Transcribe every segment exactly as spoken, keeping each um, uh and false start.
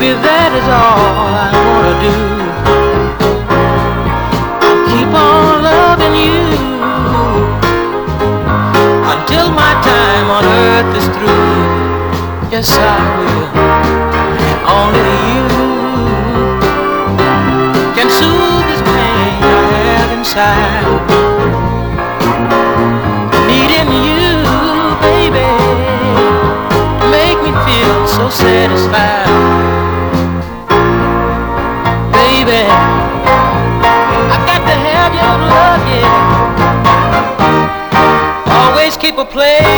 baby, that is all I wanna do. I'll keep on loving you until my time on earth is through. Yes, I will. Only you can soothe this pain I have inside. Needing you, baby, to make me feel so satisfied. Baby, I got to have your love, yeah. Always keep a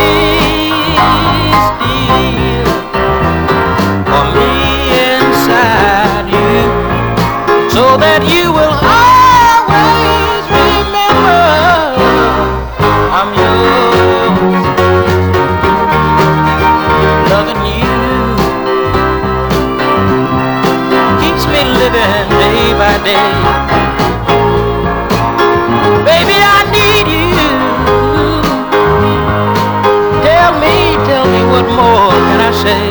place dear for me inside you, so that you will always remember I'm yours. Loving you keeps me living day by day. Baby, I need you. Tell me, tell me, what more can I say?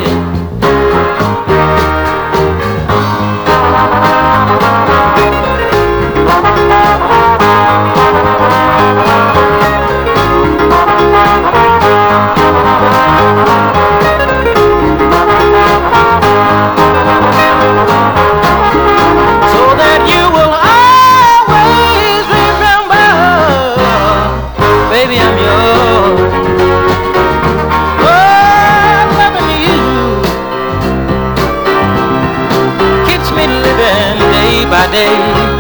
Baby, I'm yours. Oh, loving you keeps me living day by day.